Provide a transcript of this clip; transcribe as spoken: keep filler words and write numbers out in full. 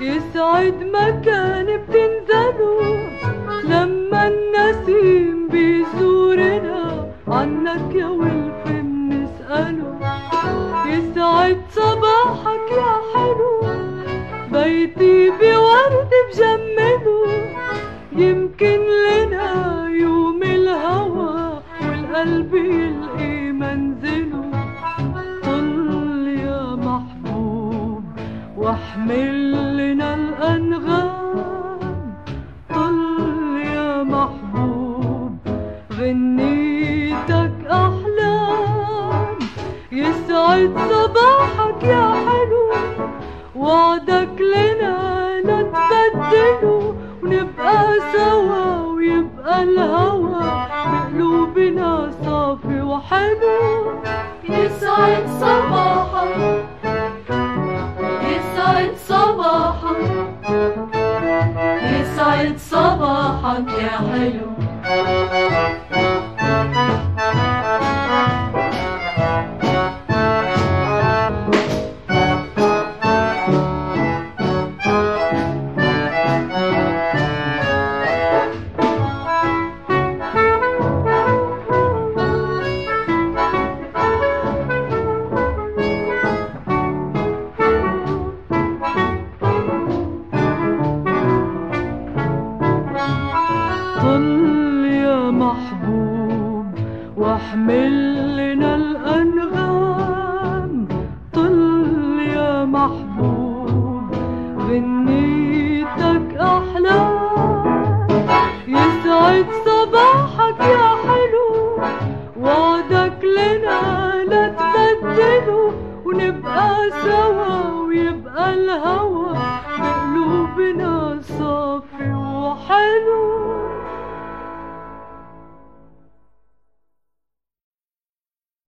يسعد مكان بتنزلوا لما النسيم بيزورنا، عنك يا ولف بنسأله. يسعد صباحك يا حلو، بيتي بورد بجمله، يمكن لنا يوم الهوى والقلب يلقي منزله. طل يا محبوب واحمل لنا الأنغام، طل يا محبوب غنيتك أحلام. يسعد صباحك يا حلو، وعدك لنا لا تبدله، ونبقى سوا ويبقى الهوى بقلوبنا صافي وحلو. يسعد صباحك، يسعد صباحك، يسعد صباحك يا حلو. طل يا محبوب واحمل لنا الأنغام، طل يا محبوب غنيتك أحلام. يسعد صباحك يا حلو، وعدك لنا لا تبدله، ونبقى سوا ويبقى الهوى بقلوبنا صافي وحلو.